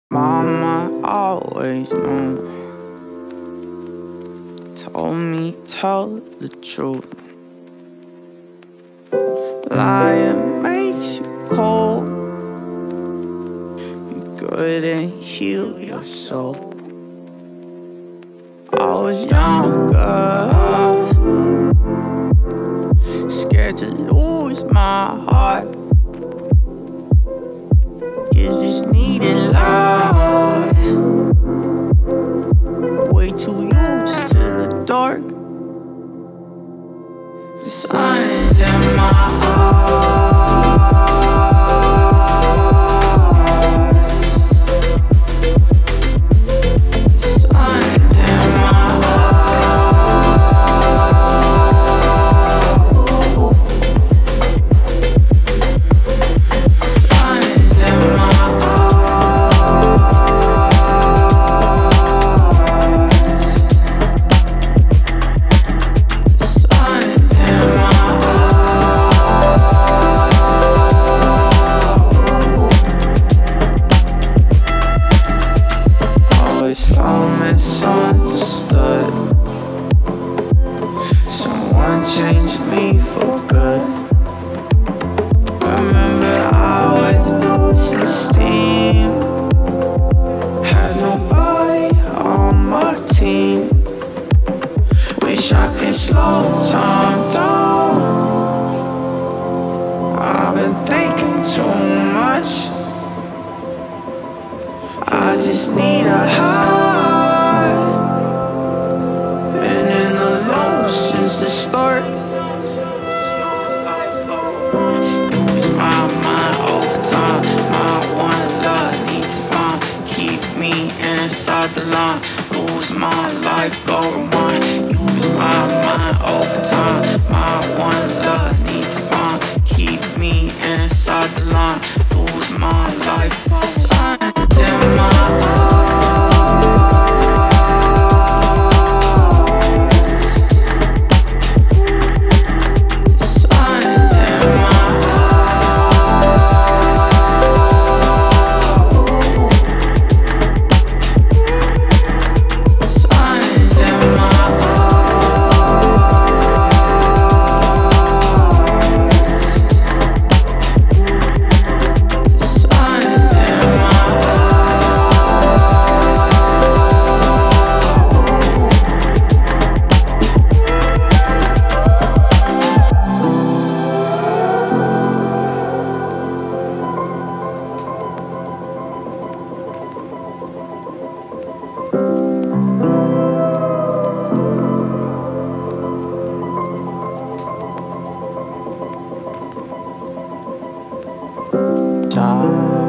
Mama always knew, told me tell the truth. Lying makes you cold, you couldn't heal your soul. I was younger, scared to lose my heart. You just needed love, way too used to the dark. The sun is in my eyes. The sun is in my eyes. The sun is in my always felt misunderstood. Someone changed me for good. Remember I was losing steam, had nobody on my team. Wish I could slow time down. I've been thinking too much. I just need a high. Been in the low since the start. You was my mind over time, my one love need to find. Keep me inside the line, lose my life, go rewind. You was my mind over time, my one love need to find. Keep me inside the line, lose my life, go rewind. In my die.